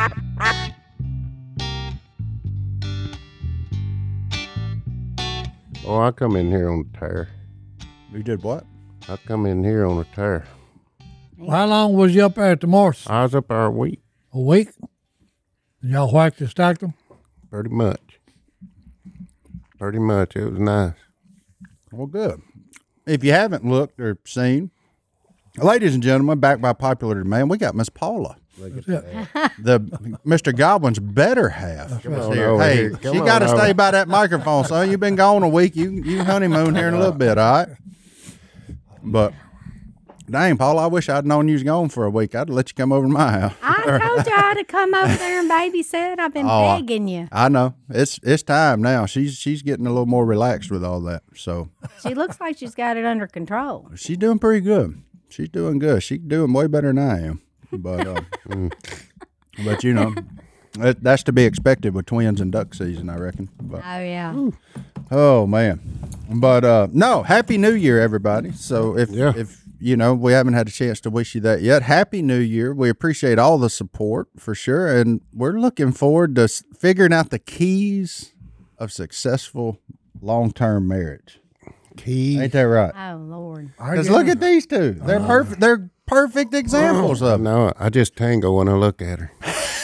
Oh, I come in here on a tear. You did what? I come in here on a tear. Well, how long was you up there at the Morse? I was up there a week, A week? Y'all whacked and stacked them? pretty much. Pretty much. It was nice. Well, good. If you haven't looked or seen, ladies and gentlemen, back by popular demand, we got Miss Paula. The Mr. Godwin's better half. Come on Here. over Hey, here. Come she on got to over. stay by that microphone, son. You've been gone a week. You honeymoon here in a little bit, all right? But dang, Paul, I wish I'd known you was gone for a week. I'd let you come over to my house. I told y'all to come over there and babysit. I've been begging you. I know. It's time now. She's getting a little more relaxed with all that. So She looks like she's got it under control. she's doing pretty good. She's doing good. She's doing way better than I am. But but you know, that's to be expected with twins and duck season, I reckon. But Oh, yeah. oh man. But no, Happy New Year, everybody. So if you know, we haven't had a chance to wish you that yet. Happy New Year. We appreciate all the support for sure. And we're looking forward to figuring out the keys of successful long-term marriage. Keys. Ain't that right? Oh, Lord. Because look at these two. They're perfect. They're perfect examples of it. No, I just tango when I look at her.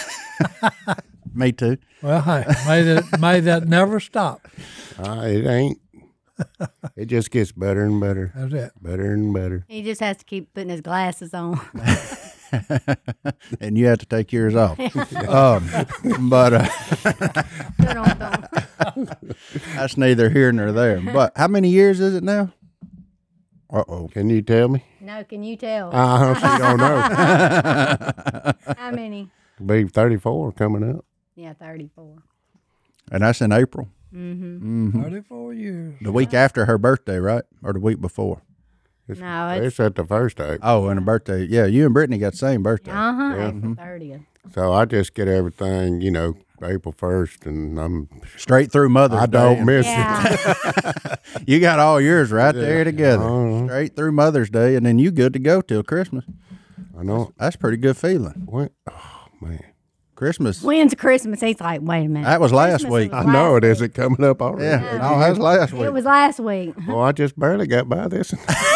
Me too. Well, hey, may that never stop. It ain't. It just gets better and better. That's it. Better and better. He just has to keep putting his glasses on. And you have to take yours off. But Good on them. that's neither here nor there. But how many years is it now? Uh-oh. Can you tell me? No, can you tell? I don't know. How many? Be 34 coming up. Yeah, 34. And that's in April. 34 years. The week after her birthday, right? Or the week before? No, it's It's at the first day. Oh, and her birthday. Yeah, you and Brittany got the same birthday. April 30th. So I just get everything, April 1st, and Straight through Mother's I Day. don't miss it. Yeah. You got all yours right there together. Straight through Mother's Day, and then you good to go till Christmas. I know. That's a pretty good feeling. Oh, man. Christmas. When's Christmas? He's like, wait a minute. That was last Christmas week. was I know last it isn't coming up already. Yeah, no, that was last week. It was last week. Well, I just barely got by this.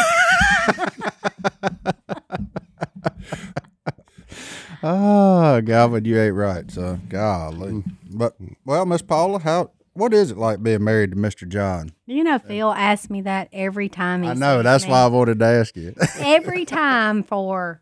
Oh, Galvin, you ain't right, so golly. But well, Miss Paula, what is it like being married to Mr. John? You know, Phil asks me that every time he I know, sees that's me. why I wanted to ask you. Every time for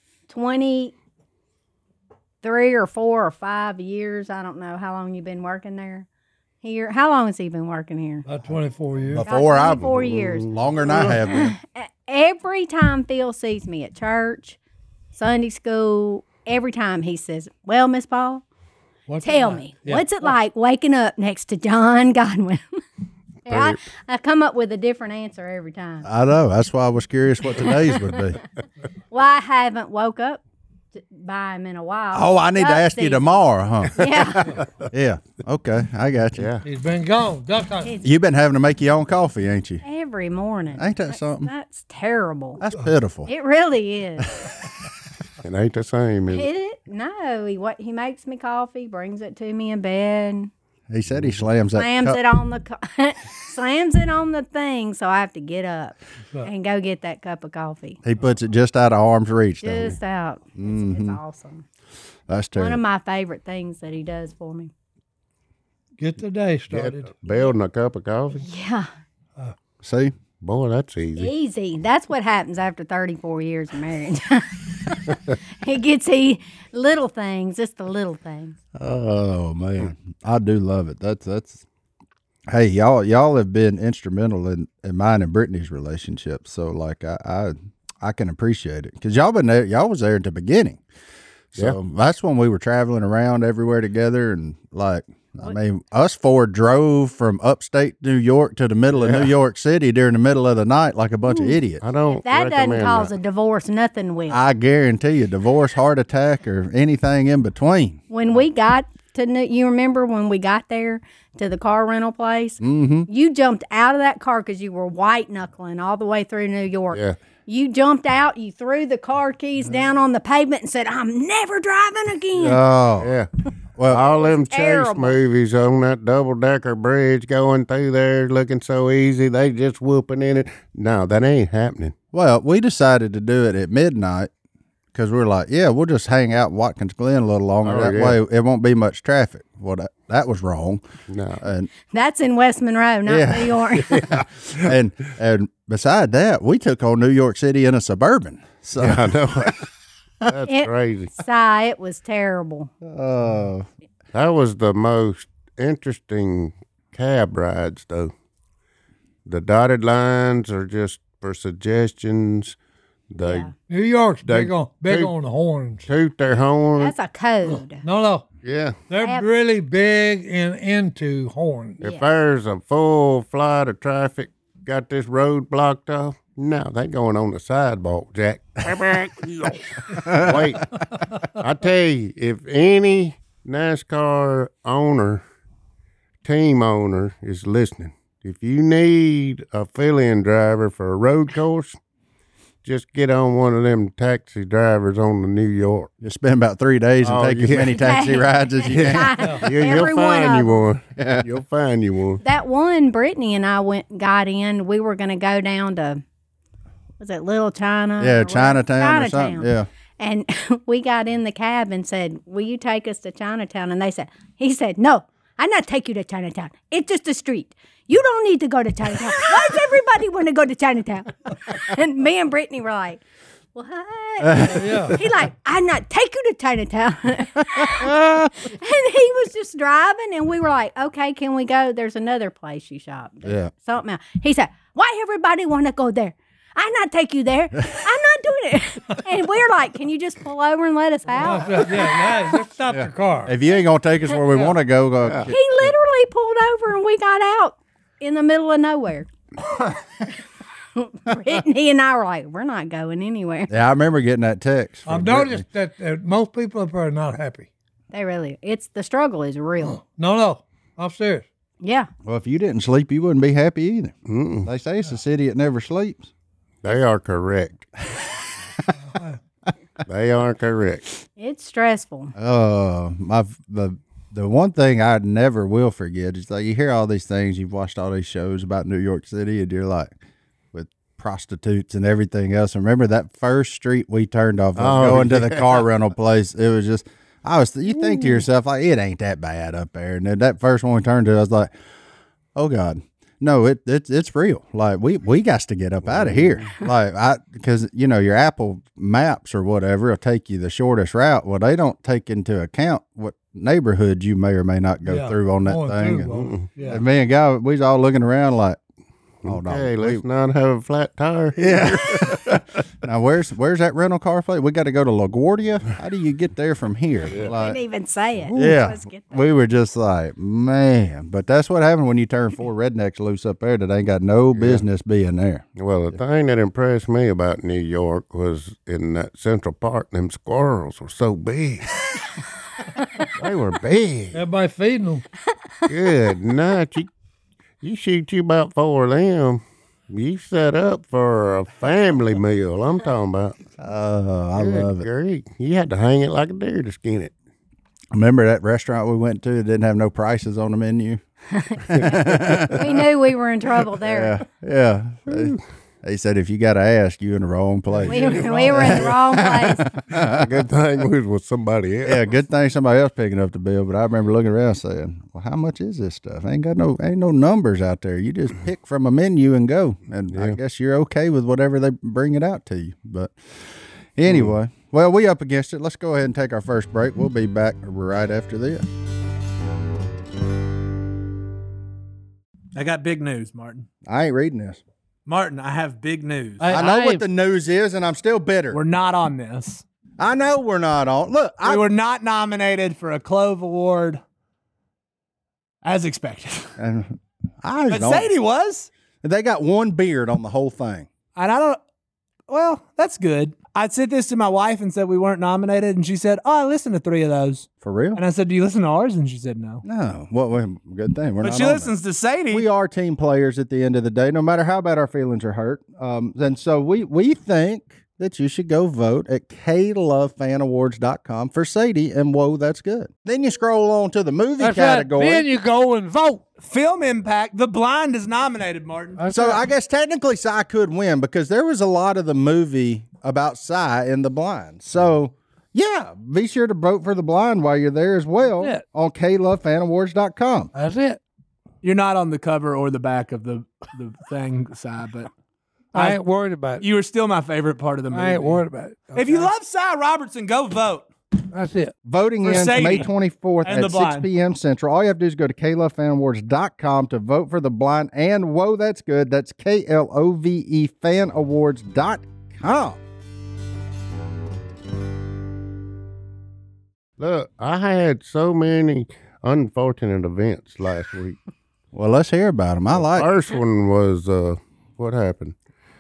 23 or 4 or 5 years. I don't know how long you've been working there. Here, how long has he been working here? About 24 years. Before I 24 years. longer than I have been. Every time Phil sees me at church, Sunday school, every time he says, "Well, Miss Paul, What's tell it like? me, Yeah. what's it like waking up next to John Godwin?" And I come up with a different answer every time. I know. That's why I was curious what today's would be. Well, I haven't woke up by him in a while. Oh, I need to Duck ask you season. tomorrow, huh? Yeah. Yeah. Okay, I got you. Yeah. He's been gone. Duck hunting. You've been having to make your own coffee, ain't you? Every morning. Ain't that something? That's terrible. That's pitiful. It really is. It ain't the same, is it? No, he makes me coffee, brings it to me in bed, He said he slams that slams cup. it on the slams it on the thing, so I have to get up and go get that cup of coffee. He puts it just out of arm's reach, don't he? Just out. It's awesome. That's One of terrible. my favorite things that he does for me. Get the day started. Building a cup of coffee. Yeah, See? Boy, that's easy. easy. That's what happens after 34 years of marriage. It gets little things, just the little things. Oh man, I do love it. That's. Hey, y'all have been instrumental in mine and Brittany's relationship. So like I can appreciate it because y'all been there. Y'all was there at the beginning. So that's when we were traveling around everywhere together, and like I mean, us four drove from upstate New York to the middle of New York City during the middle of the night like a bunch of idiots. I don't That doesn't recommend cause that. a divorce, nothing will. I guarantee you, divorce, heart attack, or anything in between. When we got to you remember when we got there to the car rental place? Mm-hmm. You jumped out of that car because you were white knuckling all the way through New York. Yeah. You jumped out, you threw the car keys down on the pavement and said, I'm never driving again. Oh, Yeah. well, All them chase terrible. movies on that double-decker bridge going through there looking so easy, they just whooping in it. No, that ain't happening. well, we decided to do it at midnight because we were like, yeah, we'll just hang out in Watkins Glen a little longer. Oh, that yeah. way it won't be much traffic. Well, that was wrong. No. And That's in West Monroe, not Yeah. New York. and beside that, we took on New York City in a Suburban. So, I know. That's It- crazy. It was terrible. That was the most interesting cab rides, though. The dotted lines are just for suggestions. They Yeah. New York's They- big on the horns. toot their horn. That's a code. No, Yeah. they're Have- really big and into horns. If Yeah. there's a full flight of traffic, got this road blocked off, no, they going on the sidewalk, Jack. Wait. I tell you, if any NASCAR owner, team owner is listening, if you need a fill-in driver for a road course, just get on one of them taxi drivers on the New York. just spend about 3 days and Oh, take as yeah. many taxi rides as you can. You'll Every one find of you them. one. You'll find you one. That one, Brittany and I got in. We were going to go down to, was it Little China? Yeah, or whatever? Chinatown or something. Yeah. And we got in the cab and said, will you take us to Chinatown? And he said, no, I'm not take you to Chinatown. It's just a street. You don't need to go to Chinatown. Why does everybody want to go to Chinatown? And me and Brittany were like, what? He like, I'm not take you to Chinatown. And he was just driving and we were like, okay, can we go? There's another place you shop. Yeah. Something else. He said, why everybody want to go there? I'm not take you there. I'm not doing it. And we're like, can you just pull over and let us out? Yeah, just stop your car. If you ain't going to take us where we want to go, He literally pulled over and we got out in the middle of nowhere. Brittany and I were like, we're not going anywhere. yeah, I remember getting that text. from I've Brittany. noticed that most people up there are not happy. They really, the struggle is real. No, I'm serious. Yeah. Well, if you didn't sleep, you wouldn't be happy either. They say it's a city that never sleeps. They are correct. They are correct. It's stressful. The one thing I never will forget is like you hear all these things, you've watched all these shows about New York City, and you're like with prostitutes and everything else. And remember that first street we turned off going to the car rental place? It was just you think to yourself like it ain't that bad up there. And then that first one we turned to, I was like, oh God. No, it's real. Like we got to get up out of here. Like because your Apple Maps or whatever will take you the shortest route. Well, they don't take into account what neighborhood you may or may not go Yeah, through on that going thing. through, well, yeah. And me and Guy, we was all looking around like, hold Hey, on. let's not have a flat tire. Yeah. Now where's that rental car place? We got to go to LaGuardia. How do you get there from here? Like, Didn't even say it. yeah, Let's get there. we were just like, man. But that's what happened when you turn 4 rednecks loose up there that ain't got no business being there. Well, the thing that impressed me about New York was in that Central Park, them squirrels were so big. They were big. Everybody feeding them. Good night. You shoot you about 4 of them. You set up for a family meal. I'm talking about. I love it. Great. You had to hang it like a deer to skin it. Remember that restaurant we went to that didn't have no prices on the menu? We knew we were in trouble there. Yeah. They said if you got to ask, you in the wrong place. We were in the wrong place. Good thing we was with somebody else. Yeah, good thing somebody else picking up the bill. But I remember looking around saying, "Well, how much is this stuff? Ain't no numbers out there. You just pick from a menu and go. And I guess you're okay with whatever they bring it out to you." But anyway, well, we up against it. Let's go ahead and take our first break. We'll be back right after this. I got big news, Martin. I ain't reading this. Martin, I have big news. I know what the news is, and I'm still bitter. We're not on this. I know we're not on. Look, We were not nominated for a Clove Award as expected. and I But don't. Sadie was. They got one beard on the whole thing. And I don't, well, that's good. I'd said this to my wife and said we weren't nominated, and she said, "Oh, I listened to 3 of those." For real? And I said, "Do you listen to ours?" And she said, "No." No. Well, good thing. We're But not she on listens to Sadie. that. We are team players at the end of the day, no matter how bad our feelings are hurt. And so we think that you should go vote at KLoveFanAwards.com for Sadie and Whoa, That's Good. Then you scroll on to the movie That's category. right. Then you go and vote. Film Impact. The Blind is nominated, Martin. That's So right. I guess technically Cy could win because there was a lot of the movie about Cy in The Blind. So yeah, be sure to vote for The Blind while you're there as well Yeah. on KLoveFanAwards.com. That's it. You're not on the cover or the back of the thing, Si, but I ain't worried about it. you were still my favorite part of the movie. I ain't worried about it. If you okay? love Cy Robertson, go vote. That's it. Voting For ends Sadie May 24th and The at 6 Blind. p.m. Central. All you have to do is go to KLoveFanAwards.com to vote for The Blind and Whoa, That's Good. That's KLOVE FanAwards.com. Look, I had so many unfortunate events last week. Well, let's hear about them. I like it. First one was what happened.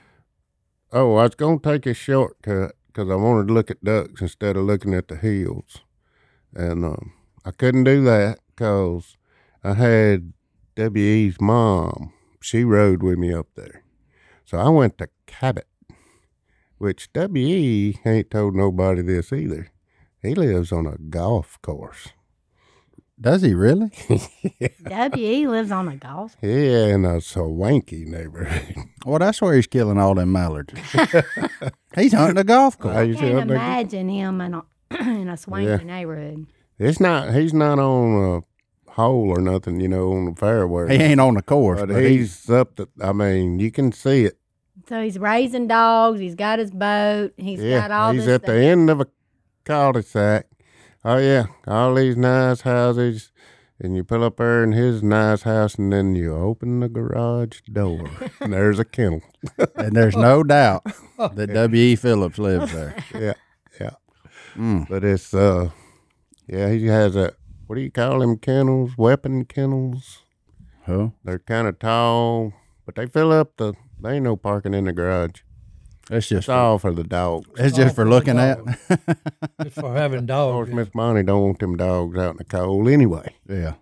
Oh, I was going to take a shortcut because I wanted to look at ducks instead of looking at the hills. And I couldn't do that because I had W.E.'s mom. She rode with me up there. So I went to Cabot, which W.E. ain't told nobody this either. He lives on a golf course. Does he really? W.E. lives on a golf. Yeah, in a swanky neighborhood. Well, that's where he's killing all them mallards. He's hunting a golf I course. used to Can't up there- imagine him in a in a swanky Yeah. neighborhood. He's not on a hole or nothing, you know, on the fairway. He ain't on the course, but but he's up the, I mean, you can see it. So he's raising dogs. He's got his boat. He's got all he's this at stuff. the end of a cul-de-sac. Oh yeah, all these nice houses, and you pull up there in his nice house, and then you open the garage door, and there's a kennel. and there's no doubt that W.E. Phillips lives there. Yeah. But it's yeah, he has a, what do you call them kennels? Weapon kennels. Huh? They're kind of tall, but they fill up the. There ain't no parking in the garage. It's just It's all for the dogs. it's just for looking at. It's for having Of dogs. course, Miss Bonnie don't want them dogs out in the cold anyway. Yeah.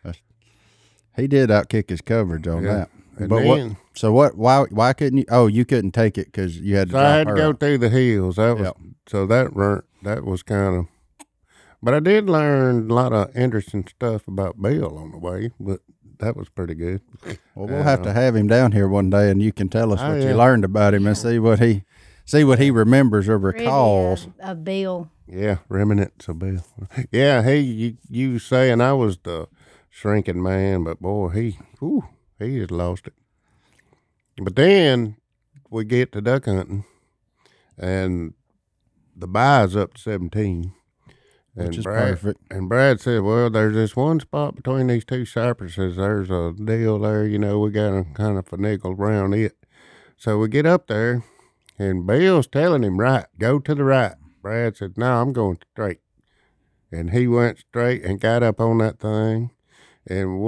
He did outkick his coverage on Yeah. that. And But then- why couldn't you? Oh, you couldn't take it because you had to. So I drop had to her go off. through the hills. That was Yep. so that was kind of. But I did learn a lot of interesting stuff about Bill on the way. But that was pretty good. Well, we'll have to have him down here one day, and you can tell us Oh, what yeah. you learned about him and see what he remembers or recalls. Trivia of Bill. Yeah, remnants of Bill. Yeah, you saying I was the shrinking man, but boy, he has lost it. But then we get to duck hunting, and the bye's up to 17. Which is Brad, perfect. And Brad said, well, there's this one spot between these two cypresses. There's a deal there, you know, we got to kind of finagle around it. So we get up there, and Bill's telling him, right, go to the right. Brad said, no, I'm going straight. And he went straight and got up on that thing, and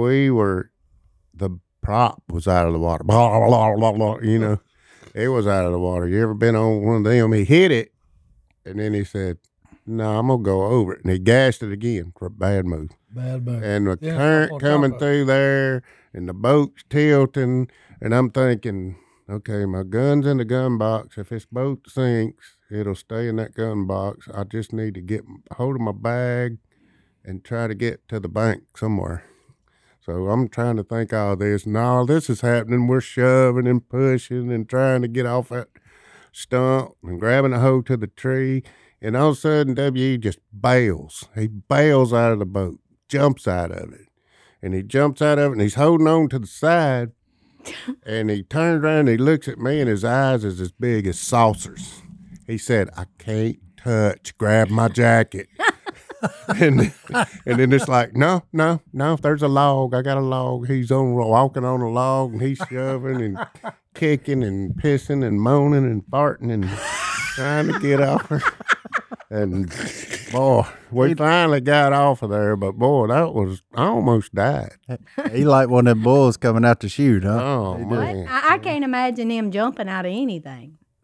the prop was out of the water. Blah, blah, blah, blah, blah, you know, it was out of the water. You ever been on one of them? He hit it, and then he said, no, I'm going to go over it. And he gassed it again for a bad move. Bad bird. And the Yeah, current on top coming of it. through there, and the boat's tilting, and I'm thinking, okay, my gun's in the gun box. If this boat sinks, it'll stay in that gun box. I just need to get hold of my bag and try to get to the bank somewhere. So I'm trying to think all this, and all this is happening. We're shoving and pushing and trying to get off that stump and grabbing a hold to the tree. And all of a sudden, W.E. just bails. He bails out of the boat, jumps out of it. And he jumps out of it, and he's holding on to the side. And he turns around and he looks at me, and his eyes is as big as saucers. He said, I can't touch. Grab my jacket. and then it's like, no, there's a log. I got a log. He's walking on a log, and he's shoving and kicking and pissing and moaning and farting and trying to get off her. And boy, we finally got off of there, but boy, I almost died. He like one of them bulls coming out to shoot, huh? Oh man. I can't imagine him jumping out of anything.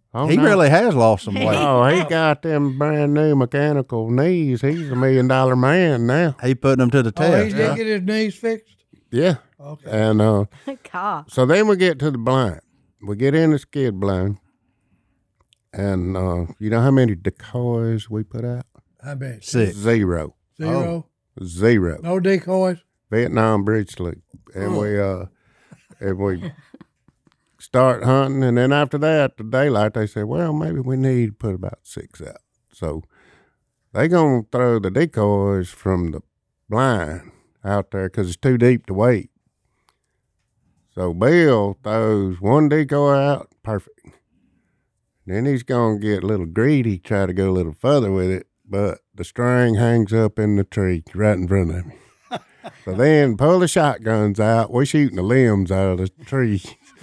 Oh, He no. really has lost some weight. Oh, he got them brand new mechanical knees. He's $1 million man now. He putting them to the Oh, he test. did get his knees fixed? Yeah. Okay. And God. so then we get to the blind. We get in the skid blind. And you know how many decoys we put out? I bet. 6. Zero. Zero. Zero. No decoys? Vietnam Bridge Sloop. And we start hunting, and then after that, the daylight, they say, well, maybe we need to put about 6 out. So they gonna throw the decoys from the blind out there because it's too deep to wait. So Bill throws one decoy out, perfect. Then he's gonna get a little greedy, try to go a little further with it, but the string hangs up in the tree right in front of me. So then pull the shotguns out. We're shooting the limbs out of the tree.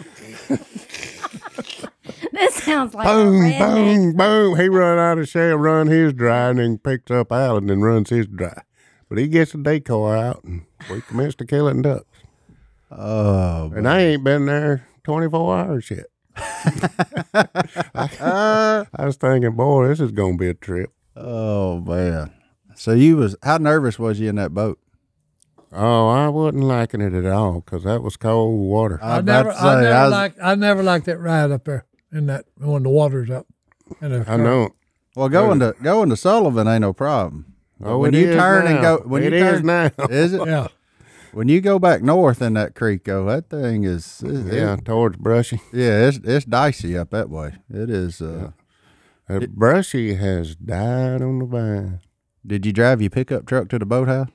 This sounds like a Boom, redneck. boom, boom. He run out of shell, run his dry, and then picks up Alan and runs his dry. But he gets the decoy out, and we commence to killing ducks. Oh, And I ain't been there 24 hours yet. I was thinking, boy, this is going to be a trip. oh man. So how nervous was you in that boat? Oh, I wasn't liking it at all because that was cold water. I was about to say, I never liked that ride up there in that when the water's up. I know. well, going to Sullivan ain't no problem. Oh, when it you is turn now. and go, when It you is turn, now. is it? Yeah. When you go back north in that creek, that thing is, Yeah, towards Brushy. it's dicey up that way. It is. Brushy has died on the vine. Did you drive your pickup truck to the boathouse?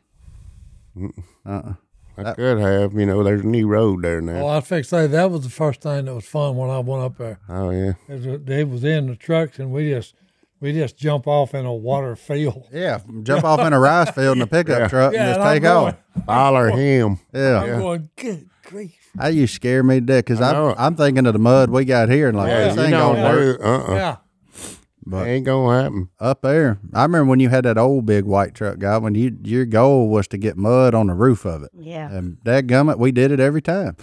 I could have. You know, there's a new road there now. Oh, I fixed to say that was the first thing that was fun when I went up there. Oh, yeah. They was in the trucks and we just jump off in a water field. Yeah, jump off in a rice field in a pickup truck and just and I'm take going- off. Holler him. Yeah, I'm going, good grief. that used to scare me to death because I know. I'm thinking of the mud we got here and like Yeah, this you ain't don't gonna work. do Yeah. But ain't gonna happen. up there, I remember when you had that old big white truck guy. When your goal was to get mud on the roof of it. Yeah. And dadgummit, we did it every time.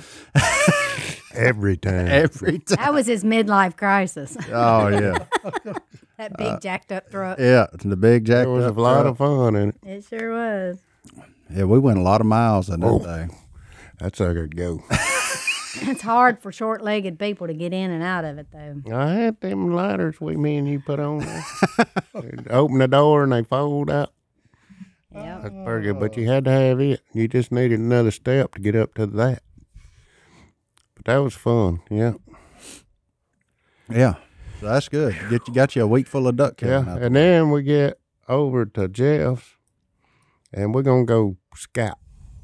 Every time. Every time. That was his midlife crisis. Oh yeah, That big jacked up truck. yeah. The big jack. There was a lot of fun in it. It sure was. Yeah, we went a lot of miles in that thing. That's how it go. It's hard for short-legged people to get in and out of it, though. I had them ladders me and you put on there. They'd open the door and they fold out. Yep. That's pretty good, but you had to have it. You just needed another step to get up to that. But that was fun, yeah. Yeah, so that's good. Got you a week full of duck killing. Yeah, out and then we get over to Jeff's, and we're going to go scout.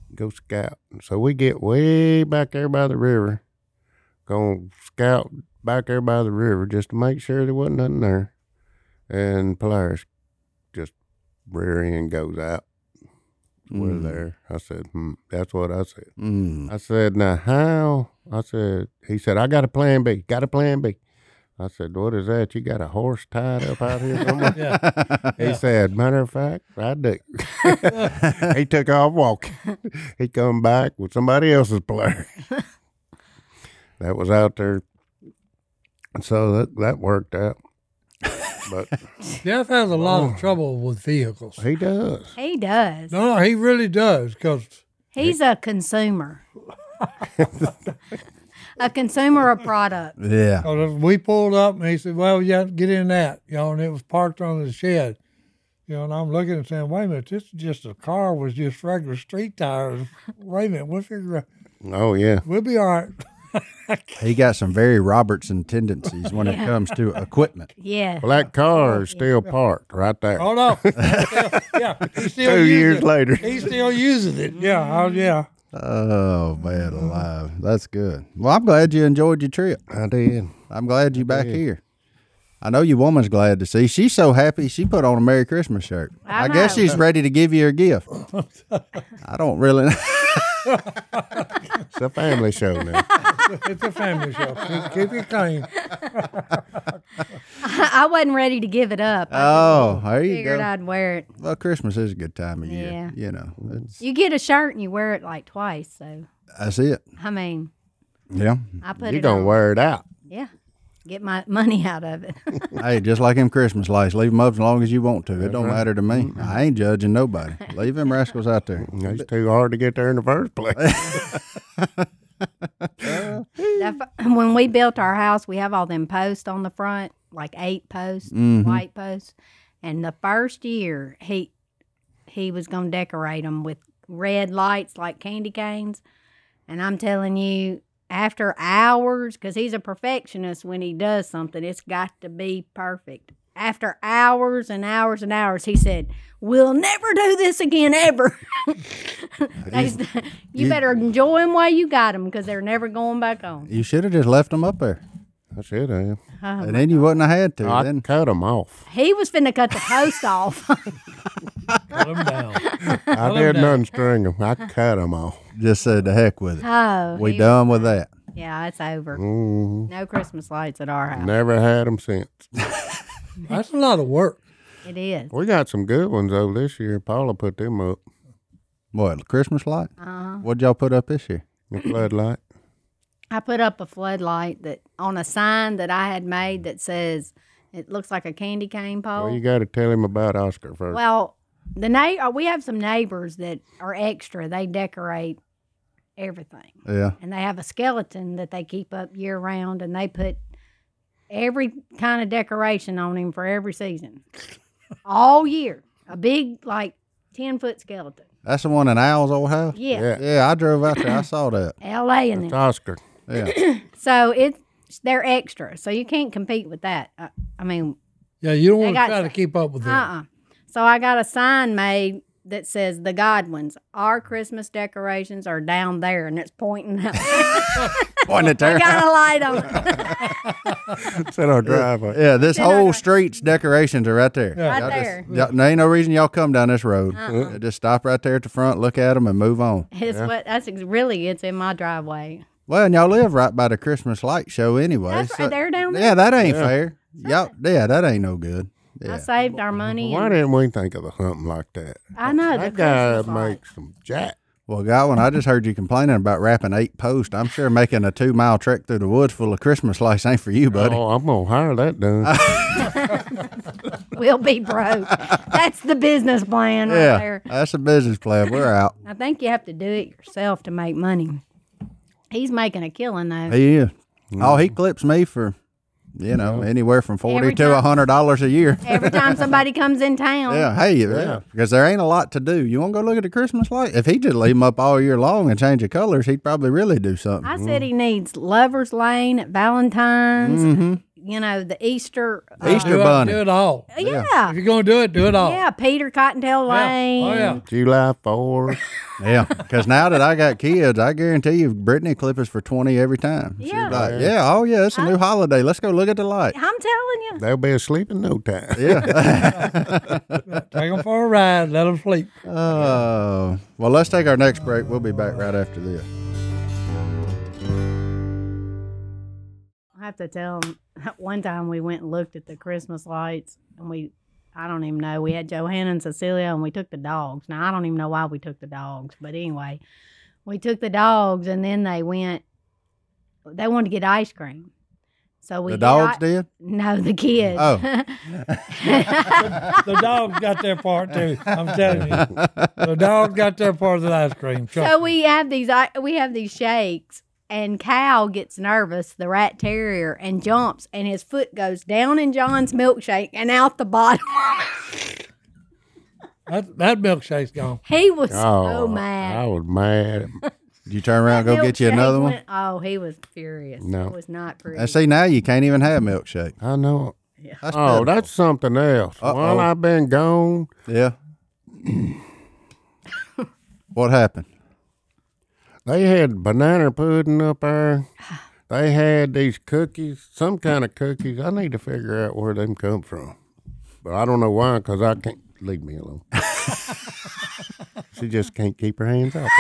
So we get way back there by the river, going to scout back there by the river just to make sure there wasn't nothing there. And Polaris just rear end goes out. We're there. I said, that's what I said. I said, now how? He said, I got a plan B. I said, what is that? You got a horse tied up out here somewhere? He said, matter of fact, I do. He took off walking. He come back with somebody else's Polaris. That was out there. So that worked out. But Jeff has a lot of trouble with vehicles. he does. He does. No, he really does because He's a consumer. A consumer of product. Yeah. we pulled up and he said, well, you have to get in that, and it was parked on the shed. And I'm looking and saying, wait a minute, this is just a car with just regular street tires. Wait a minute, we'll figure out. Oh, yeah. We'll be all right. He got some very Robertson tendencies when it comes to equipment. Yeah. Well, that car is still parked right there. Oh, no. Yeah. He still 2 uses years it. later. He still uses it. Yeah. Yeah. Oh man, alive. That's good. Well, I'm glad you enjoyed your trip. I did. I'm glad you back here. I know your woman's glad to see. She's so happy she put on a Merry Christmas shirt. I I guess know. she's ready to give you a gift. I don't really know. It's a family show now. It's a family show. Keep it clean. I wasn't ready to give it up. I Oh, there you figured go. I'd wear it. Well, Christmas is a good time of year. Yeah. You know, You get a shirt and you wear it like twice. So, I see it. I mean, Yeah. I put You're it going to on. wear it out. Yeah. get my money out of it. Hey, just like them Christmas lights, leave them up as long as you want to. It don't matter to me. I ain't judging nobody. Leave them rascals out there. It's too hard to get there in the first place. When we built our house, we have all them posts on the front, like 8 posts, white posts. And the first year, he was going to decorate them with red lights like candy canes. And I'm telling you, after hours, because he's a perfectionist when he does something, it's got to be perfect. After hours and hours and hours, he said, "We'll never do this again, ever." You better enjoy them while you got them, because they're never going back on. You should have just left them up there. I should have. And then you wouldn't have had to. I Then cut them off. He was finna cut the post off. Cut 'em down. I did nothing string them. I cut them off. just said the heck with it. Oh, We done with that. Yeah, it's over. Mm-hmm. No Christmas lights at our house. Never had them since. That's a lot of work. It is. We got some good ones though this year. Paula put them up. What, Christmas light? Uh-huh. What'd y'all put up this year? The floodlight. I put up a floodlight that on a sign that I had made that says it looks like a candy cane pole. Well, you got to tell him about Oscar first. Well, we have some neighbors that are extra. They decorate everything, Yeah. and they have a skeleton that they keep up year round, and they put every kind of decoration on him for every season, all year. A big 10-foot skeleton. That's the one in Al's old house? Yeah, Yeah. Yeah, I drove out there. I saw that. L.A. and It's them. Oscar. Yeah. So they're extra, so you can't compete with that. I mean, Yeah, you don't want to got try to some- keep up with them. So I got a sign made that says the Godwins. Our Christmas decorations are down there, and it's pointing out. Point it I there. got a light on. It's in our driveway. Yeah, this Then I whole got- street's decorations are right there. Yeah. Right Y'all there. there ain't no reason y'all come down this road. Just stop right there at the front, look at them, and move on. It's in my driveway. Well, and y'all live right by the Christmas light show anyway. That's right there down there. Yeah, that ain't fair. Y'all, that ain't no good. I Yeah. saved our money. Why And didn't we think of something like that? I know the That guy Christmas light. makes some jack. Well, Godwin, I just heard you complaining about wrapping 8 posts. I'm sure making a 2-mile trek through the woods full of Christmas lights ain't for you, buddy. Oh, I'm gonna hire that done. We'll be broke. That's the business plan right Yeah, there. that's a business plan. We're out. I think you have to do it yourself to make money. He's making a killing though. He is. Oh, he clips me for, anywhere from $40 Every to time. $100 a year. Every time somebody comes in town. Yeah, hey, yeah, because there ain't a lot to do. You want to go look at the Christmas light? If he just leave them up all year long and change the colors, he'd probably really do something. I said he needs Lover's Lane at Valentine's, Mm-hmm. the Easter. Easter bunny. Do it all. Yeah. If you're going to do it, do it all. Yeah, Peter Cottontail Lane. Oh, yeah. July 4th. Yeah, because now that I got kids, I guarantee you, Brittany clip us for 20 every time. She's Yeah. like, it's a new holiday. Let's go look at the light. I'm telling you. They'll be asleep in no time. Yeah. Take them for a ride. Let them sleep. Well, let's take our next break. We'll be back right after this. I have to tell them, one time we went and looked at the Christmas lights, and I don't even know, we had Johanna and Cecilia, and we took the dogs. Now, I don't even know why we took the dogs, but anyway, we took the dogs, and then they wanted to get ice cream. So we The dogs did? No, the kids. Oh. The dogs got their part too. I'm telling you, the dogs got their part of the ice cream. Trust So me. we have these shakes, and Cal gets nervous, the rat terrier, and jumps, and his foot goes down in John's milkshake and out the bottom. that milkshake's gone. He was Oh, so mad. I was mad. Did you turn around and go get you another one? Oh, he was furious. No. It was not pretty. And see, now you can't even have milkshake. I know. That's Oh, pitiful. that's something else. Uh-oh. While I've been gone, Yeah. What happened? they had banana pudding up there. They had these cookies, some kind of cookies. I need to figure out where them come from. But I don't know why, because I can't. Leave me alone. She just can't keep her hands off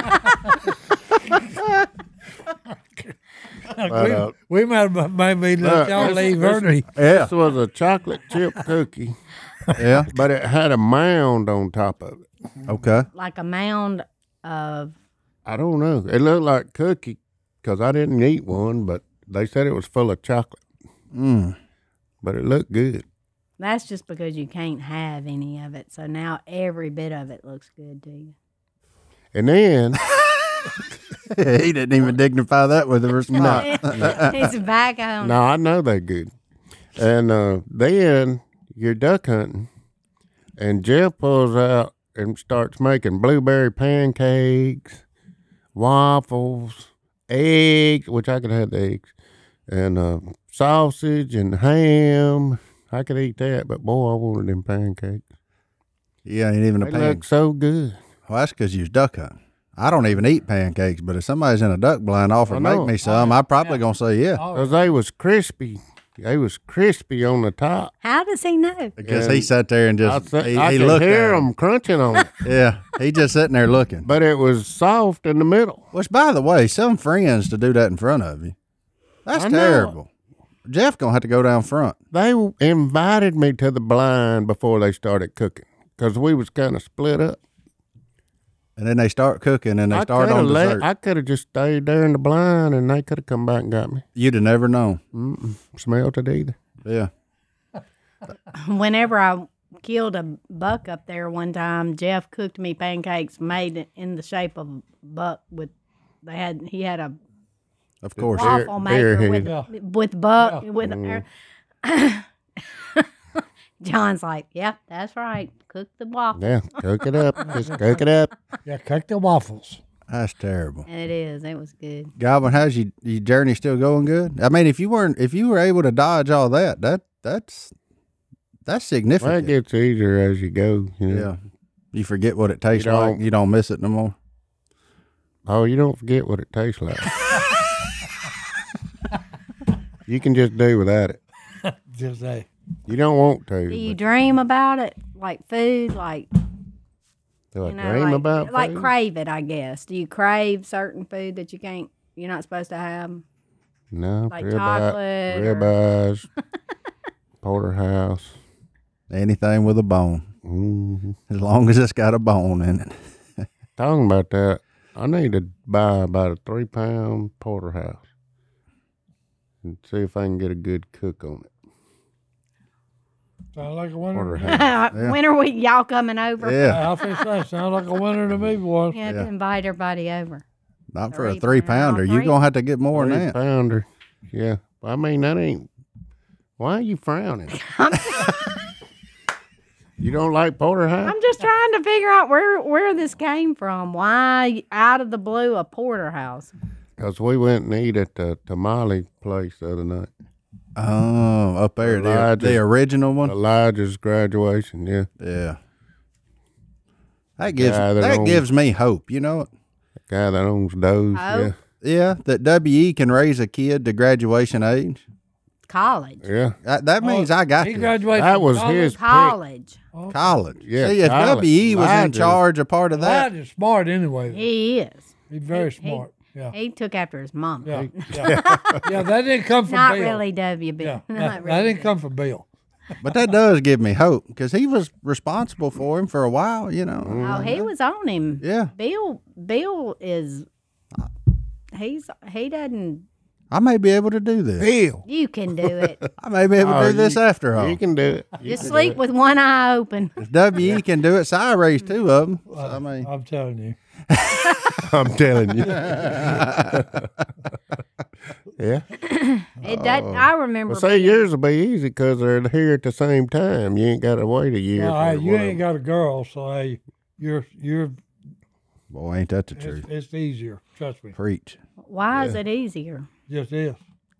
it. We might have maybe let y'all leave early. Yeah. This was a chocolate chip cookie, Yeah. but it had a mound on top of it. Okay. like a mound of, I don't know. It looked like cookie because I didn't eat one, but they said it was full of chocolate. But it looked good. That's just because you can't have any of it. So now every bit of it looks good to you. And then He didn't even dignify that with a response. He's back on. no, I know they're good. And then you're duck hunting, and Jeff pulls out and starts making blueberry pancakes, waffles, eggs, which I could have the eggs, and sausage and ham. I could eat that, but boy, I wanted them pancakes. Yeah, ain't even a They pan. look so good. Well, that's because you was duck hunting. I don't even eat pancakes, but if somebody's in a duck blind offer to I make know. me some, I'm probably gonna say yeah. Because they was crispy. They was crispy on the top. How does he know? Because he sat there and I, just th- he, I he could looked hear at 'em. them crunching on it. Yeah, he just sitting there looking. But it was soft in the middle. Which, by the way, some friends to do that in front of you. That's I know. terrible. Jeff gonna have to go down front. They invited me to the blind before they started cooking because we was kind of split up. And then they start cooking and they I start coulda on dessert. I could have just stayed there in the blind and they could have come back and got me. You'd have never known. Smelled it either. Yeah. Whenever I killed a buck up there one time, Jeff cooked me pancakes made in the shape of a buck with he had a Of course. waffle beer maker head. with buck with John's like, yeah, that's right. Cook the waffle. Yeah, cook it up. Just cook it up. Yeah, cook the waffles. That's terrible. And it is. It was good. Goblin, how's your journey still going good? I mean, if you were able to dodge all that's Well, significant. it gets easier as you go. You know? Yeah. You forget what it tastes You like. don't- You don't miss it no more. Oh, you don't forget what it tastes like. You can just do without it. Just say, You don't want to. Do you but dream about it? Like food? Like, do I you know, dream like, about like food? crave it, I guess. Do you crave certain food that you're not supposed to have? No, like chocolate or- ribeyes, porterhouse. Anything with a bone. Mm-hmm. As long as it's got a bone in it. Talking about that, I need to buy about a 3-pound porterhouse and see if I can get a good cook on it. sound like a winner. Porterhouse. When are y'all coming over? Yeah. I think so. Sound like a winner to me, boy. You have to invite everybody over. Not for a 3 3-pounder. pound. You're going to have to get more than that. 3-pounder. Yeah. I mean, that ain't. Why are you frowning? You don't like porterhouse? I'm just trying to figure out where this came from. Why, out of the blue, a porterhouse? Because we went and eat at the tamale place the other night. Oh, up there. The Elijah's- original one? Elijah's graduation, yeah. Yeah. That gives Yeah, they that don't- gives me hope, you know it? The guy that owns Doe's, Oh. Yeah, that WE can raise a kid to graduation age. College. yeah. That means I got He to. graduated. That from was college. his pick. College. College. Yeah, See, if college. WE was in Elijah- charge, a part of that. Lad is smart anyway. He is. He's very he- smart. Yeah. He took after his mom. Yeah. Yeah. Yeah, that didn't come from Not Bill. really WB. Yeah. Not That really. didn't come from Bill. But that does give me hope because he was responsible for him for a while, you know. Oh, he was on him. Yeah. Bill is. He doesn't. I may be able to do this. Bill. You can do it. I may be able to Oh, do this you- after all. You can do it. You Just can sleep do with one eye open. If WE can do it, so I raised 2 of them. So, I mean, I'm telling you. it. I'm telling you. Yeah. It does. I remember. Well, say yours will be easy because they're here at the same time. You ain't got to wait a year. Well, for hey, you one. ain't got a girl, so hey, you're boy, ain't that the truth? it's easier. Trust me. Preach. Why is it easier? Just is.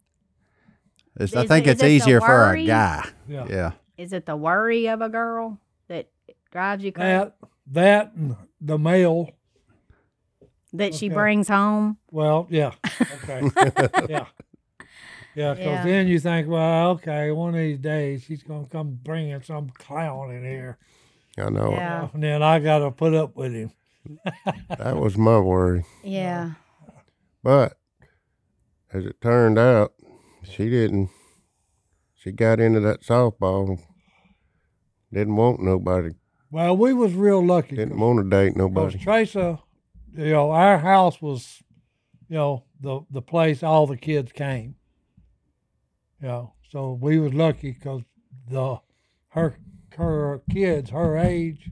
I Is think it- it's is it the easier for a worry? guy. Yeah. Yeah. Is it the worry of a girl that drives you crazy? That and the male. That she Okay. brings home? Well, yeah. Okay. Yeah. Yeah, because Yeah. then you think, well, okay, one of these days she's going to come bringing some clown in here. I know. Yeah. And then I got to put up with him. That was my worry. Yeah. But as it turned out, she didn't. She got into that softball. Didn't want nobody. Well, we was real lucky. Didn't want to date Because nobody. Teresa, our house was, the place all the kids came. So we was lucky because her kids, her age,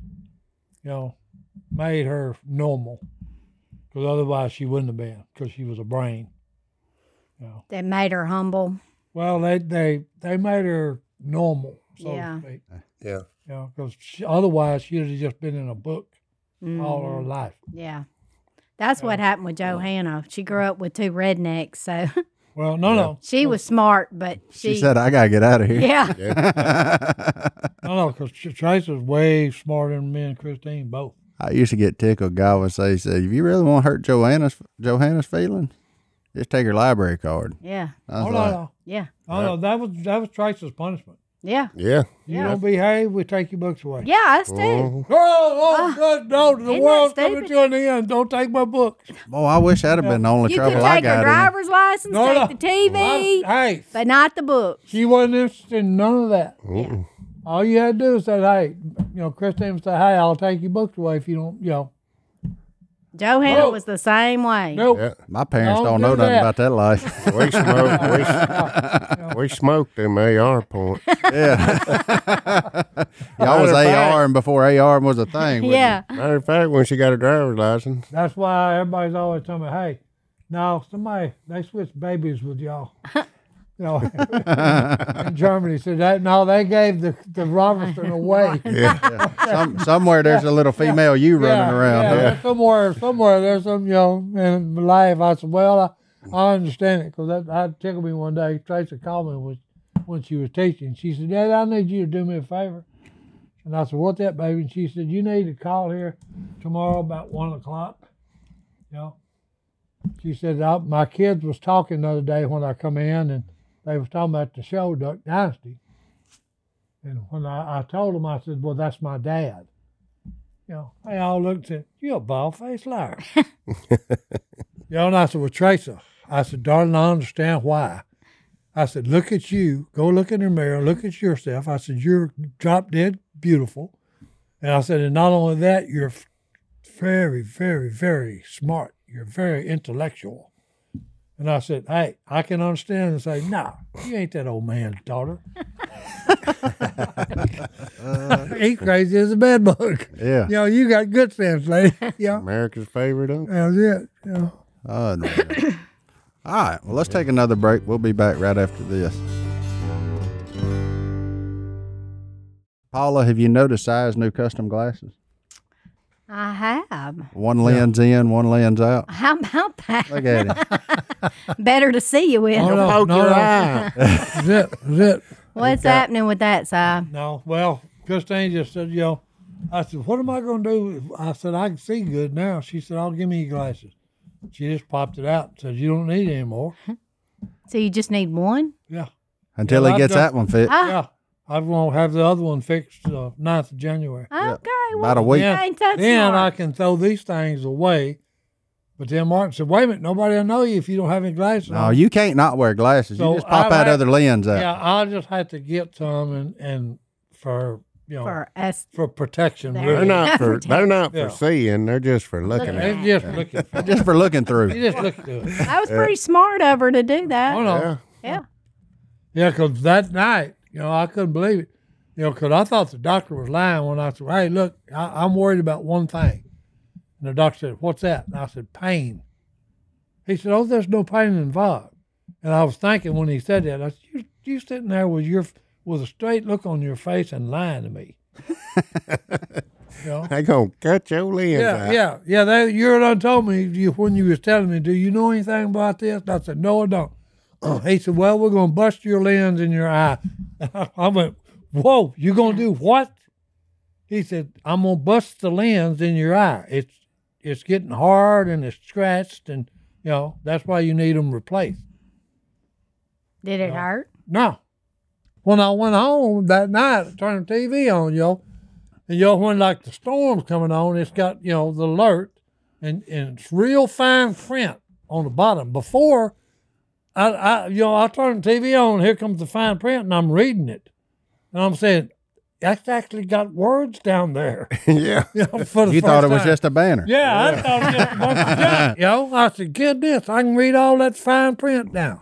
made her normal. Because otherwise she wouldn't have been, because she was a brain. That made her humble. Well, they made her normal, so Yeah. to speak. Yeah. Because otherwise she'd have just been in a book all her life. Yeah. That's what happened with Johanna. She grew up with two rednecks, so Well, no. she was smart, but She said, "I gotta get out of here." yeah. No, because Tracy's way smarter than me and Christine both. I used to get tickled. Guy would say, "He said, if you really want to hurt Johanna's feelings, just take her library card." Yeah. I was Oh, like, no. Yeah. Oh, no, that was Tracy's punishment. Yeah. Yeah. You don't behave, we take your books away. Yeah, us too. Mhm. Oh, God, no, the Isn't that world's coming stupid? to an end. Don't take my books. "Boy, I wish that'd have been the only You could trouble I take her got in." driver's license, No, take the TV, Hey, but not the book. she wasn't interested in none of that. Mm-mm. All you had to do is say, hey, Christine would say, hey, I'll take your books away if you don't, Johanna No. was the same way. Nope. Yeah. My parents Don't don't know do nothing that. about that life. We smoked. We smoked them AR points. Yeah, y'all was Matter of fact- AR and before AR was a thing. wasn't Yeah. Matter of fact, when she got her driver's license, That's why everybody's always telling me, hey, no, they switched babies with y'all. In Germany, said that. No, they gave the Robertson away. somewhere there's a little female you running around. Yeah, huh? somewhere there's some, in life. I said, well, I understand it because that tickled me one day. Tracy called me when she was teaching. She said, Dad, I need you to do me a favor. And I said, what's that, baby? And she said, you need to call here tomorrow about 1 o'clock. She said, my kids was talking the other day when I come in, and they was talking about the show, Duck Dynasty. And when I told them, I said, well, that's my dad. They all looked and said, you're a bald-faced liar. And I said, well, Tracy, I said, darling, I understand why. I said, look at you. Go look in the mirror. Look at yourself. I said, you're drop dead beautiful. And I said, and not only that, you're very, very, very smart. You're very intellectual. And I said, hey, I can understand and say, no, you ain't that old man's daughter. He crazy as a bed bug. Yeah. You got good sense, lady. Yeah. America's favorite uncle. That's it. Oh, no. All right. Well, let's take another break. We'll be back right after this. Paula, have you noticed Si's new custom glasses? I have. One lens in, one lens out. How about that? Look at it. Better to see you with. Oh, no, Poke no, your no. eye. That's it. What's happening with that, Si? No, well, Christine just said, I said, what am I going to do? I said, I can see good now. She said, I'll give me your glasses. She just popped it out and said, you don't need any more. So you just need one? Yeah. Until Well, he I've gets got- that one fixed. Ah, Yeah. I'm going to have the other one fixed 9th of January. okay. Well, About a week. ain't that Then I smart? can throw these things away. But then Martin said, wait a minute, nobody will know you if you don't have any glasses No, on. you can't not wear glasses. So you just pop I've that had- other lens out. Yeah, I'll just have to get some and for, For us. for protection. There really. They're not for Yeah. seeing. They're just for looking at. It's just looking for Just for looking through. You just look through it. That was pretty smart of her to do that. Oh, no. Yeah. Yeah. Yeah, because that night, I couldn't believe it. Because I thought the doctor was lying when I said, hey, look, I'm worried about one thing. And the doctor said, what's that? And I said, pain. He said, oh, there's no pain involved. And I was thinking when he said that, I said, you sitting there with a straight look on your face and lying to me. They gonna cut your lens out. Yeah. You done told me when you was telling me, do you know anything about this? And I said, no, I don't. He said, well, we're going to bust your lens in your eye. I went, whoa, you going to do what? He said, I'm going to bust the lens in your eye. It's getting hard and it's scratched, and, that's why you need them replaced. Did it hurt? No. When I went home that night, I turned the TV on, and when like the storm's coming on, it's got, the alert, and it's real fine print on the bottom. Before, I turned the TV on, here comes the fine print, and I'm reading it. And I'm saying, that's actually got words down there. Yeah. For the You thought it first was time. just a banner. Yeah, I thought it was just a bunch of junk. I said, goodness, I can read all that fine print now.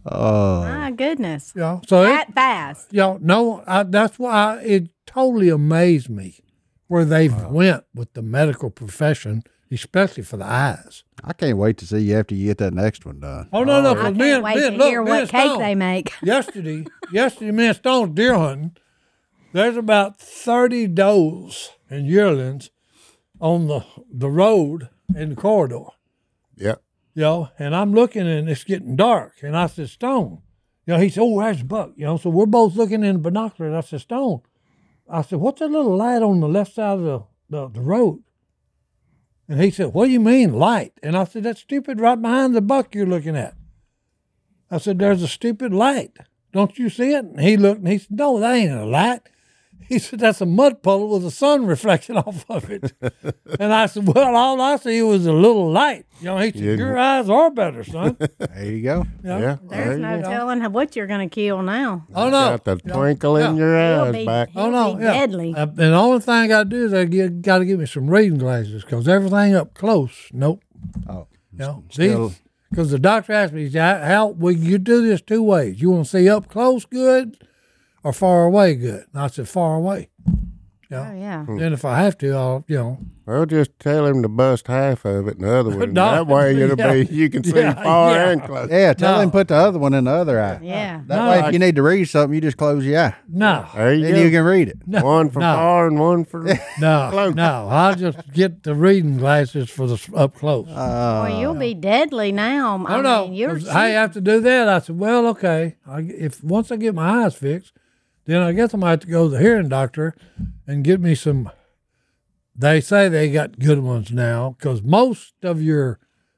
Oh, My goodness. You know, so That fast. you know, no, that's why it totally amazed me where they've went with the medical profession, especially for the eyes. I can't wait to see you after you get that next one done. Oh no, no, I because can't wait to hear what cake they make. yesterday, me and Stone's deer hunting. There's about 30 does and yearlings on the road in the corridor. Yeah. You know, and I'm looking and it's getting dark. And I said, Stone, you know, he said, oh, there's a buck. You know, so we're both looking in the binoculars. I said, Stone, I said, what's that little light on the left side of the road? And he said, what do you mean light? And I said, that stupid right behind the buck you're looking at. I said, there's a stupid light. Don't you see it? And he looked and he said, no, that ain't a light. He said, that's a mud puddle with the sun reflection off of it. And I said, well, all I see was a little light. You know, he said, your eyes are better, son. There you go. You know? Yeah. There's no telling what you're going to kill now. Oh, no. Got the twinkle in your He'll eyes be, back. he'll Oh, no. be Yeah. deadly. And the only thing I got to do is got to get me some reading glasses because everything up close, nope. Oh, You know, still- because the doctor asked me, he said, how well, you do this two ways. You want to see up close good or far away good? And I said, far away. Oh, yeah. Then if I have to, I'll, you know. Well, just tell him to bust half of it and the other one. No, That way it'll yeah. be you can see Yeah, far yeah. and close. yeah, tell No. him put the other one in the other eye. Yeah. That No, way, I- if you need to read something, you just close your eye. No, There you Then go. you can read it. One for No. far and one for no, Close. no. I'll just get the reading glasses for the up close. Boy, you'll be deadly now. Oh, no. You're 'Cause I have to do that. I said, well, okay. If once I get my eyes fixed, then I guess I might have to go to the hearing doctor and get me some. They say they got good ones now because most of your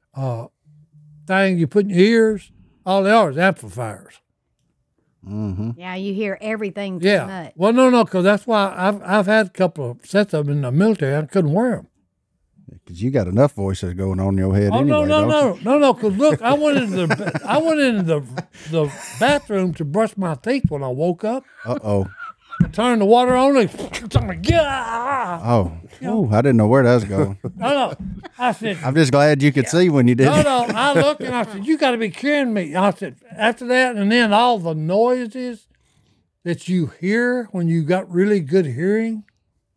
thing you put in your ears, all they are is amplifiers. Yeah, you hear everything too Yeah. much. Well, no, because that's why I've had a couple of sets of them in the military. I couldn't wear them. Because you got enough voices going on in your head Oh anyway, don't you? no! Because look, I went into the bathroom to brush my teeth when I woke up. Uh-oh. Turned the water on and yeah. Oh, ooh, I didn't know where that was going. No. I said, I'm just glad you could see when you did it. no. I looked and I said, you got to be kidding me. I said, after that, and then all the noises that you hear when you got really good hearing.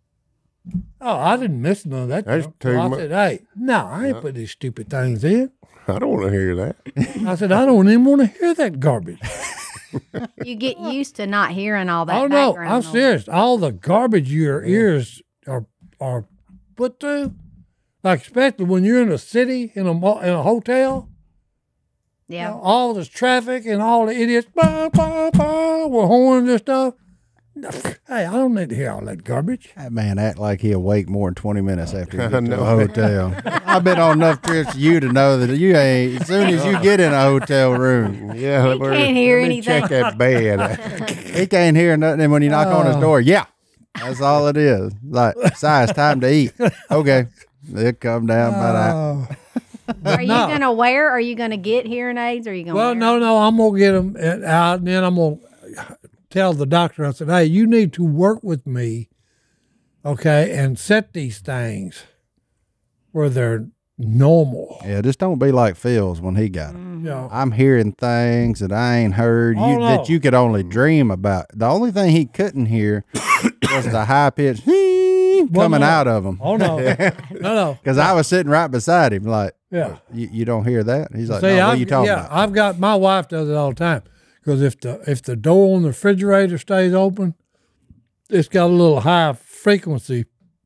Oh, I didn't miss none of that. That's junk. too So I mu- said, hey, no, I ain't put these stupid things in. I don't want to hear that. I said, I don't even want to hear that garbage. You get used to not hearing all that Oh no, background I'm noise. serious. All the garbage your ears are put through, like especially when you're in a city in a hotel. Yeah. All this traffic and all the idiots with horns and stuff. Hey, I don't need to hear all that garbage. That man act like he'll wake more than 20 minutes after he I gets to know. a hotel. I've been on enough trips to you to know that you ain't, as soon as you get in a hotel room, Yeah, He can't hear let me anything. Check that bed. he can't hear nothing. And when you knock on his door, yeah, that's all it is. Like, size, time to eat. Okay. They'll come down by that. Are you going to wear, are you going to get hearing aids, or are you going to Well, no, I'm gonna get them out, and then I'm gonna tell the doctor. I said, hey, you need to work with me, okay, and set these things where they're normal. Yeah, just don't be like Phil's when he got it. You know, I'm hearing things that I ain't heard Oh, no. that you could only dream about. The only thing he couldn't hear was the high pitched coming no. out of him. oh no, no. Because I was sitting right beside him, like, Yeah. you don't hear that? He's like, See, no, what are I've, you talking yeah, about? I've got my wife does it all the time because if the door on the refrigerator stays open, it's got a little high frequency,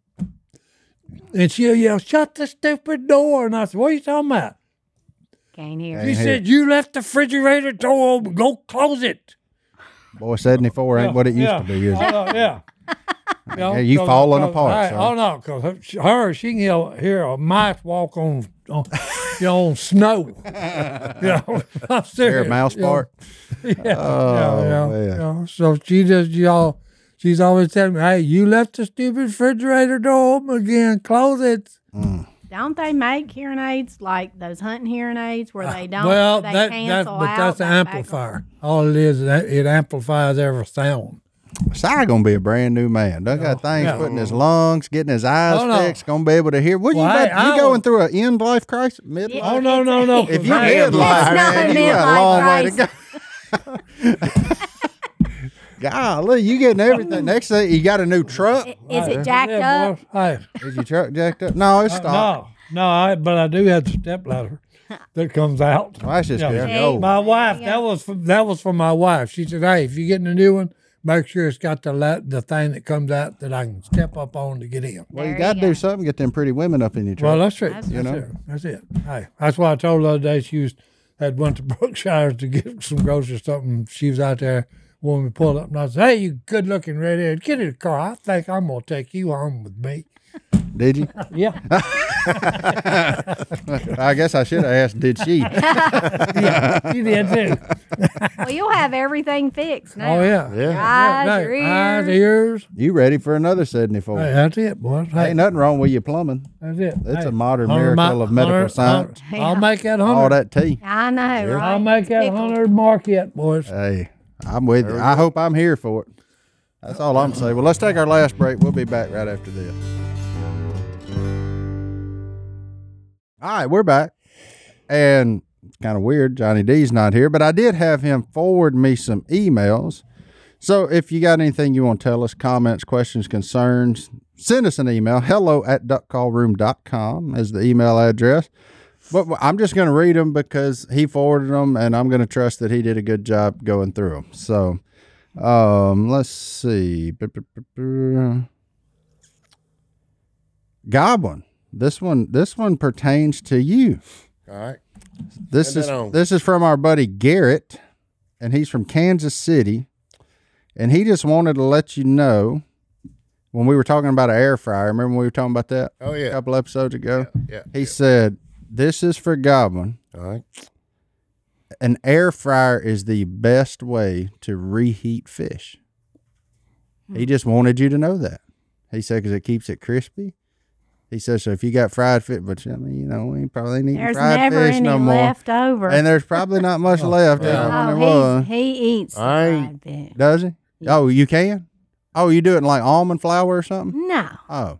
and she'll yell, "Shut the stupid door!" And I said, "What are you talking about?" Can't hear. She Ain't hear said, "You left the refrigerator door open. Go close it." Boy, 74 ain't what it used to be, is it? Yeah. Yeah, you falling apart, son. Oh no, because she can hear a mice walk on snow. I'm serious. Hear a mouse fart? Oh, man. So she's always telling me, "Hey, you left the stupid refrigerator door open again. Close it." Don't they make hearing aids like those hunting hearing aids where they don't? Well, they that's cancel out an that background? amplifier. All it is, it amplifies every sound. Si gonna be a brand new man. Done got things yeah. put in his lungs, getting his eyes Oh, no. fixed, gonna be able to hear. What Well, you hey, got? You I going was- through an end life crisis? Midlife? Oh no. If you Hey, midlife, not man, a you got a midlife long way to go. crisis. Golly, you getting everything. Next thing, you got a new truck? Is it jacked Yeah, up? boy. Hey, Is your truck jacked up? No, it's stopped. but I do have the step ladder that comes out. Well, that's just Yeah. good. Hey. Oh, My wife, Yeah. that was from my wife. She said, "Hey, if you're getting a new one, make sure it's got the thing that comes out that I can step up on to get in." well, you There got to you do go. something. Get them pretty women up in your truck. Well, that's it. That's You know? it. That's it. Hey, that's why I told her the other day had went to Brookshire to get some groceries or something. She was out there when we pulled up, and I said, "Hey, you good looking redhead, get in the car. I think I'm gonna take you home with me." Did you? Yeah, I guess I should have asked, did she? she did too. Well, you'll have everything fixed now. Oh yeah, Yeah. Eyes, your eyes, ears. ears. You ready for another 74? Hey, that's it, boy. Hey, Ain't nothing wrong with your plumbing. that's it. It's Hey, a modern 100 miracle of medical science. I'll make that 100. All that tea. I know, right? I'll make that Pickled. 100 mark yet, boys. Hey, I'm with you. I hope I'm here for it. That's all I'm saying. Well, let's take our last break. We'll be back right after this. All right, we're back. And it's kind of weird. Johnny D's not here, but I did have him forward me some emails. So if you got anything you want to tell us, comments, questions, concerns, send us an email. hello@duckcallroom.com is the email address. But I'm just going to read them because he forwarded them, and I'm going to trust that he did a good job going through them. So let's see. Goblin. This one pertains to you. All right. This Send it on. is from our buddy Garrett, and he's from Kansas City, and he just wanted to let you know when we were talking about an air fryer. Remember when we were talking about that Oh, yeah. a couple episodes ago? Yeah. He said, "This is for Goblin. All right. An air fryer is the best way to reheat fish." He just wanted you to know that. He said because it keeps it crispy. He says, so if you got fried fish, but I mean, we probably ain't eating There's fried never fish any no more. left over. And there's probably not much left. yeah. When there Oh, was. he eats the I- fried fish. Does he? Oh, you can? Oh, you do it in like almond flour or something? No, Oh,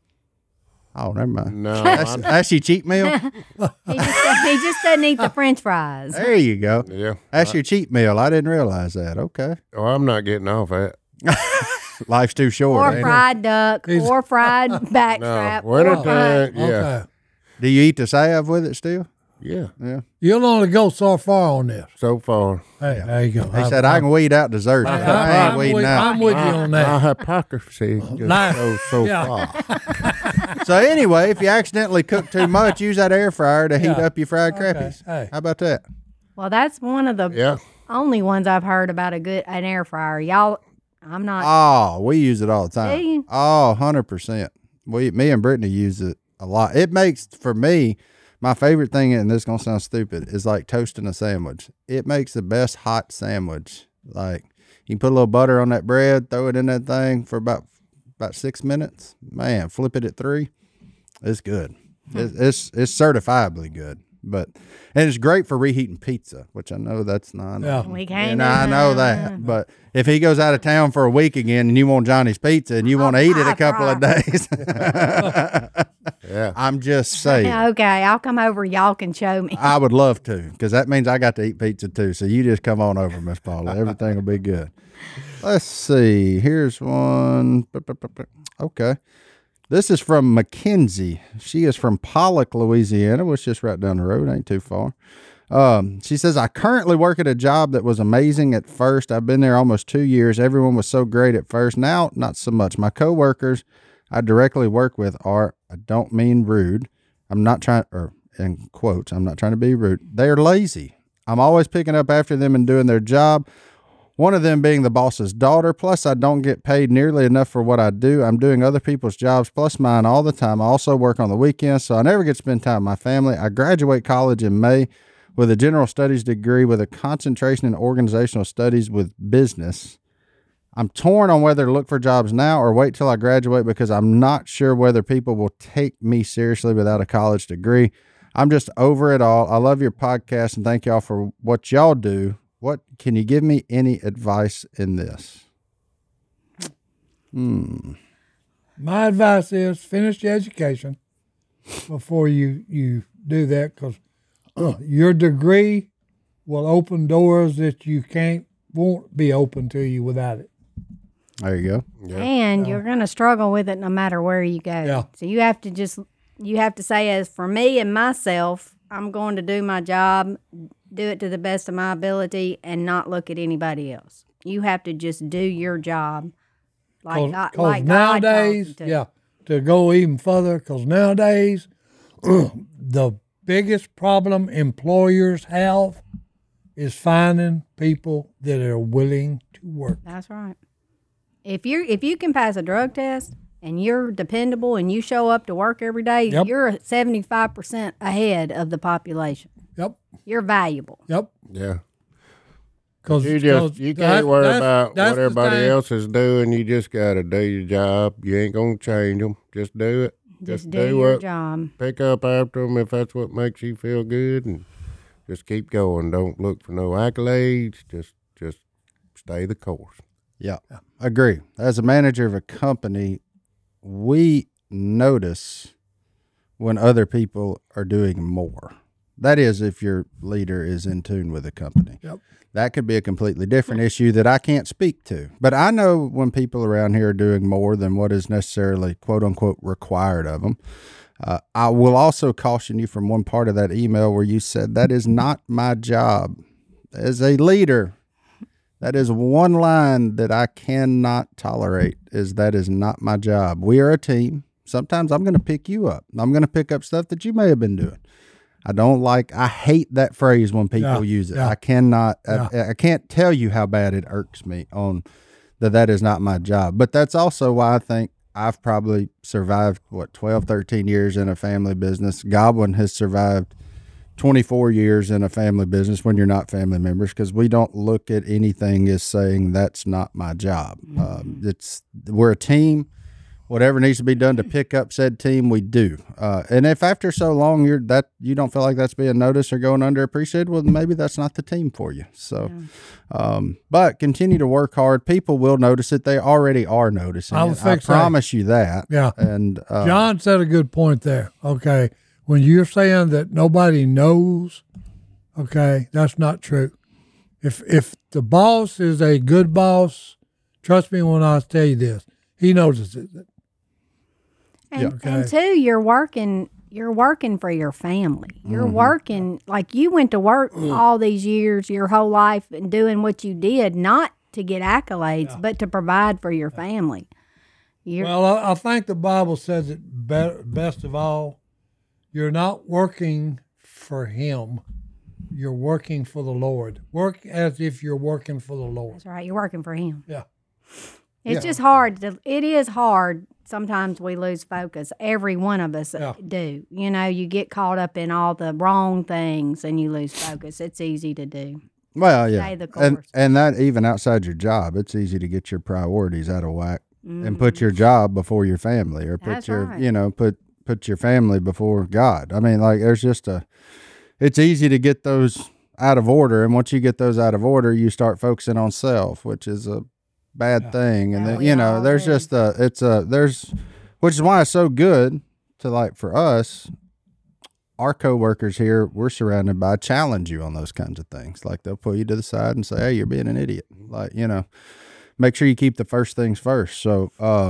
never mind. No, That's your cheat meal? he just doesn't eat the French fries. There you go. yeah. That's your cheat meal. I didn't realize that. Okay. Oh, I'm not getting off that. Life's too short. Or ain't it? fried duck, or fried No, backstrap. winter or fried. time. Yeah. Okay. Do you eat the salve with it still? Yeah. Yeah. You'll only go so far on this. So far. Hey, there you go. He said, I can weed out desserts. but I ain't weeding out. I'm with you on My that. hypocrisy just Nice. goes so Yeah. far. So anyway, if you accidentally cook too much, use that air fryer to heat Yeah. up your fried crappies. Hey. How about that? Well, that's one of the Yeah. only ones I've heard about an air fryer. Y'all, I'm not. Oh, we use it all the Do you? time. Oh, 100%. Me and Brittany use it a lot. It makes, for me, my favorite thing, and this is going to sound stupid, is like toasting a sandwich. It makes the best hot sandwich. Like, you can put a little butter on that bread, throw it in that thing for about 6 minutes. Man, flip it at 3. It's good. It's certifiably good. And it's great for reheating pizza, which I know that's not. Yeah. We can't. And do I know that. But if he goes out of town for a week again and you want Johnny's pizza and you want to eat it a couple of days, Yeah. I'm just saying. Okay, I'll come over. Y'all can show me. I would love to, because that means I got to eat pizza too. So you just come on over, Miss Paula. Everything will be good. Let's see. Here's one. Okay. This is from Mackenzie. She is from Pollock, Louisiana, which is just right down the road. Ain't too far. She says, I currently work at a job that was amazing at first. I've been there almost 2 years. Everyone was so great at first. Now, not so much. My coworkers I directly work with are, I don't mean rude. I'm not trying, or in quotes, I'm not trying to be rude. They are lazy. I'm always picking up after them and doing their job. One of them being the boss's daughter. Plus, I don't get paid nearly enough for what I do. I'm doing other people's jobs plus mine all the time. I also work on the weekends, so I never get to spend time with my family. I graduate college in May with a general studies degree with a concentration in organizational studies with business. I'm torn on whether to look for jobs now or wait till I graduate because I'm not sure whether people will take me seriously without a college degree. I'm just over it all. I love your podcast and thank y'all for what y'all do. What can you give me any advice in this? My advice is finish your education before you do that, because your degree will open doors that you won't be open to you without it. There you go. Yeah. And you're going to struggle with it no matter where you go. Yeah. So you have to say, as for me and myself, I'm going to do my job, do it to the best of my ability, and not look at anybody else. You have to just do your job like God nowadays, calls you to. to go even further, because nowadays, the biggest problem employers have is finding people that are willing to work. That's right. If you can pass a drug test and you're dependable and you show up to work every day, Yep. you're 75% ahead of the population. Yep, You're valuable. yep. Yeah. Because You can't worry about what everybody else is doing. You just got to do your job. You ain't going to change them. Just do it. Just do your what, job. Pick up after them if that's what makes you feel good, and just keep going. Don't look for no accolades. Just stay the course. Yeah, agree. As a manager of a company, we notice when other people are doing more. That is, if your leader is in tune with the company. Yep. That could be a completely different issue that I can't speak to. But I know when people around here are doing more than what is necessarily, quote unquote, required of them. I will also caution you from one part of that email where you said, that is not my job. As a leader, that is one line that I cannot tolerate, is that is not my job. We are a team. Sometimes I'm going to pick you up. I'm going to pick up stuff that you may have been doing. I hate that phrase when people use it. Yeah. I cannot, Yeah. I can't tell you how bad it irks me on that is not my job. But that's also why I think I've probably survived, 12, 13 years in a family business. Godwin has survived 24 years in a family business when you're not family members, because we don't look at anything as saying that's not my job. We're a team. Whatever needs to be done to pick up said team, we do. And if after so long you don't feel like that's being noticed or going underappreciated, well, maybe that's not the team for you. So, but continue to work hard. People will notice it. They already are noticing it. I promise you that. Yeah. And John said a good point there. Okay. When you're saying that nobody knows, okay, that's not true. If the boss is a good boss, trust me when I tell you this, he notices it. And two, you're working for your family. You're working, like you went to work all these years, your whole life, and doing what you did, not to get accolades, but to provide for your family. Well, I think the Bible says it best of all. You're not working for him. You're working for the Lord. Work as if you're working for the Lord. That's right. You're working for him. Yeah. It's just hard. It is hard. Sometimes we lose focus. Every one of us do. You know, you get caught up in all the wrong things and you lose focus. It's easy to do. Well, yeah. Stay the course. And that even outside your job, it's easy to get your priorities out of whack and put your job before your family, or put That's your, right. put your family before God. I mean, like it's easy to get those out of order. And once you get those out of order, you start focusing on self, which is a bad thing. And Yeah, then, there's do. which is why it's so good to, like, for us, our coworkers here, we're surrounded by challenge you on those kinds of things. Like, they'll pull you to the side and say, hey, you're being an idiot. Like, make sure you keep the first things first. So,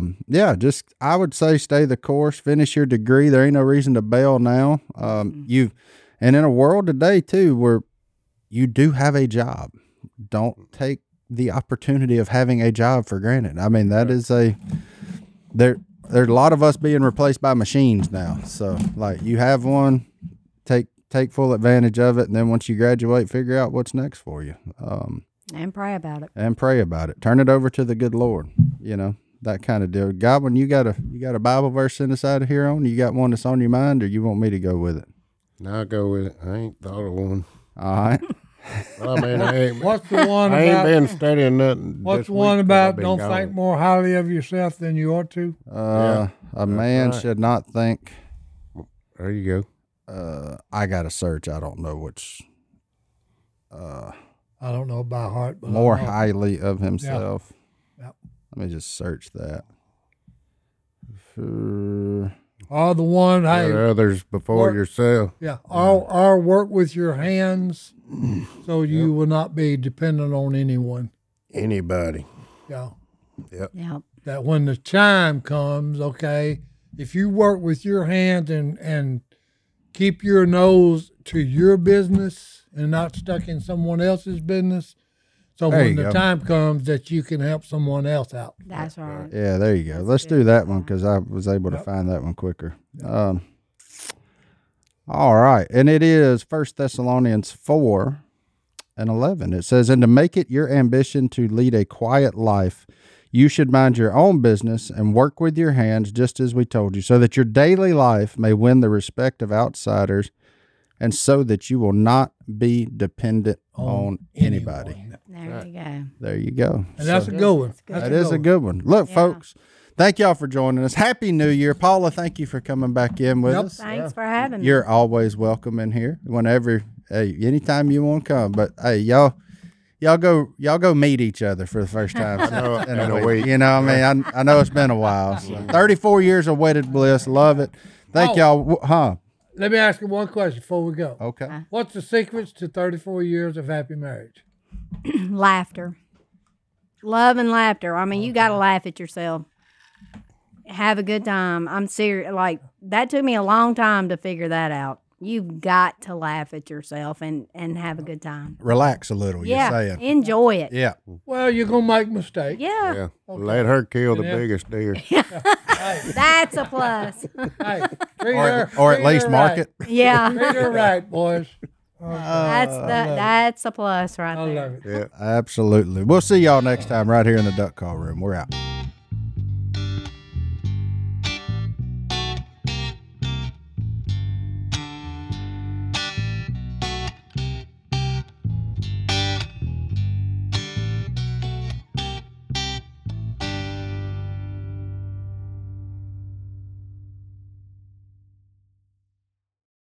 I would say stay the course, finish your degree. There ain't no reason to bail now. And in a world today too, where you do have a job, don't take the opportunity of having a job for granted. I mean, that is there's a lot of us being replaced by machines now. So, like, you have one, take full advantage of it. And then once you graduate, figure out what's next for you. And pray about it. Turn it over to the good Lord, that kind of deal. Godwin, you got a Bible verse in the side of here on? You got one that's on your mind, or you want me to go with it? No, I'll go with it. I ain't thought of one. All right. Well, I mean, I ain't, What's the one I ain't about? been studying nothing. What's this the one week 'cause about? I've been Don't gone. think more highly of yourself than you ought to. A man right. should not think. There you I got to search. I don't know which. I don't know by heart, but More I know. highly of himself. Yep. Let me just search that. Are the one, Put hey, others before work- yourself. yeah, or work with your hands so you will not be dependent on anyone. Anybody. Yeah. Yep. That when the time comes, okay, if you work with your hands and keep your nose to your business and not stuck in someone else's business, so There when you the go. time comes that you can help someone else out. That's right. Yeah, there you go. Let's do that one because I was able to find that one quicker. All right. And it is 1 Thessalonians 4:11. It says, "And to make it your ambition to lead a quiet life, you should mind your own business and work with your hands, just as we told you, so that your daily life may win the respect of outsiders and so that you will not be dependent on anybody." anyone. There you go. There you go. And that's a good one. good. That is a good one. Look, Yeah. folks, thank y'all for joining us. Happy New Year. Paula, thank you for coming back in with Yep. us. Thanks for having me. You're always welcome in here whenever, hey, anytime you want to come. But hey, y'all go meet each other for the first time in a week. You know, what I mean, I know it's been a while. So 34 years of wedded bliss. Love it. Thank y'all. Huh? Let me ask you one question before we go. Okay. What's the secrets to 34 years of happy marriage? Laughter. Love and laughter. I mean, you got to laugh at yourself. Have a good time. I'm serious. Like, that took me a long time to figure that out. You've got to laugh at yourself and have a good time. Relax a little. Yeah. You're saying. Enjoy it. Yeah. Well, you're going to make mistakes. Yeah. Yeah. Let her kill the Yeah. biggest deer. That's a plus. Hey, treat Or, her, or at treat least her mark right. it. Yeah. Treat her right, boys. That's a plus right I there. love it. Yeah. Absolutely. We'll see y'all next time right here in the Duck Call Room. We're out.